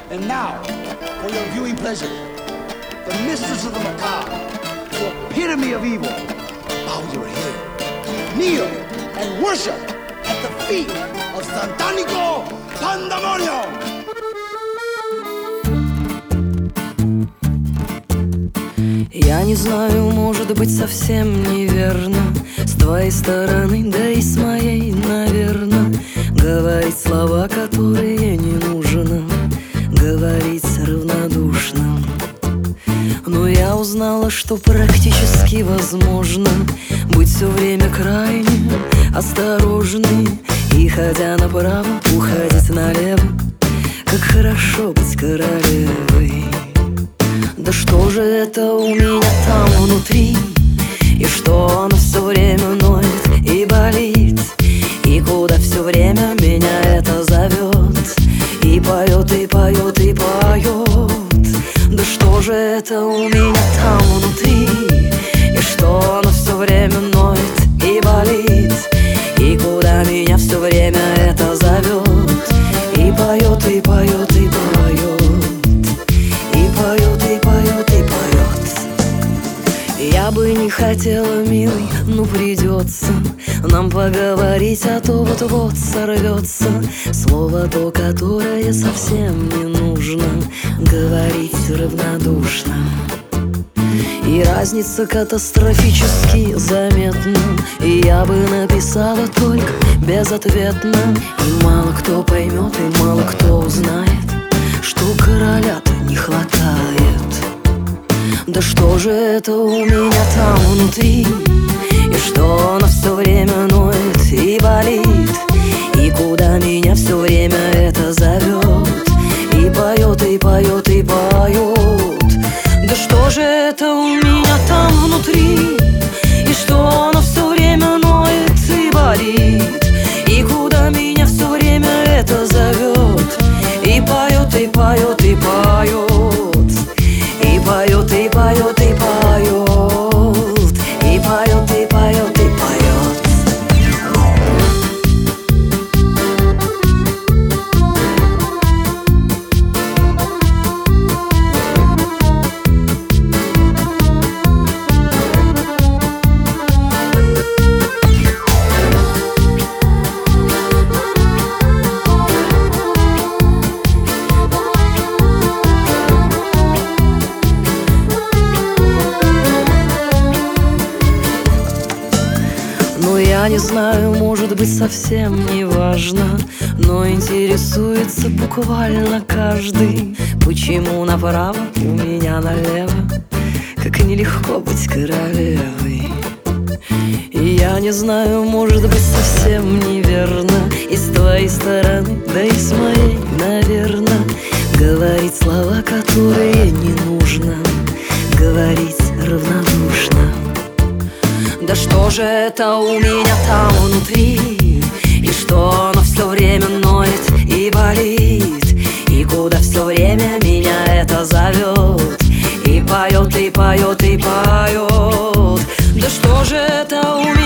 And now, for your viewing pleasure, the mistress of the macabre, the epitome of evil, bow your head, kneel and worship at the feet of Santanico Pandemonium! Я не знаю, может быть, совсем неверно с твоей стороны, да и с моей, наверно, говорить слова, которые не нужно говорить равнодушно. Но я узнала, что практически возможно быть все время крайне осторожной и, ходя направо, уходить налево. Как хорошо быть королевой. Да что же это у меня там внутри, и что оно все время ноет и болит, и куда все время меня это зовет, и поет, и поет, и поет. Да что же это у меня там внутри, и что оно все время ноет и болит, и куда меня все время это зовет, и поет, и поет, и поет. Я бы не хотела, милый, но придется нам поговорить, а то вот-вот сорвется слово то, которое совсем не нужно говорить равнодушно. И разница катастрофически заметна, и я бы написала только безответно. И мало кто поймет, и мало кто узнает, что короля-то не хватает. Да что же это у меня там внутри, и что оно все время ноет и болит, и куда меня все время это зовет, и поет, и поет, и поет. Да что же это у меня там внутри, и что оно все время ноет и болит, и куда меня все время это зовет, и поет, и поет, и поет. И поет, и поет, и поет, и поет, и поет, и поет. Я не знаю, может быть, совсем не важно, но интересуется буквально каждый, почему направо, у меня налево, как нелегко быть королевой. И я не знаю, может быть, совсем неверно и с твоей стороны, да и с моей, наверно, говорить слова, которые не нужно говорить равнодушно. Да что же это у меня там внутри, и что оно все время ноет и болит, и куда все время меня это зовет, и поет, и поет, и поет. Да что же это у меня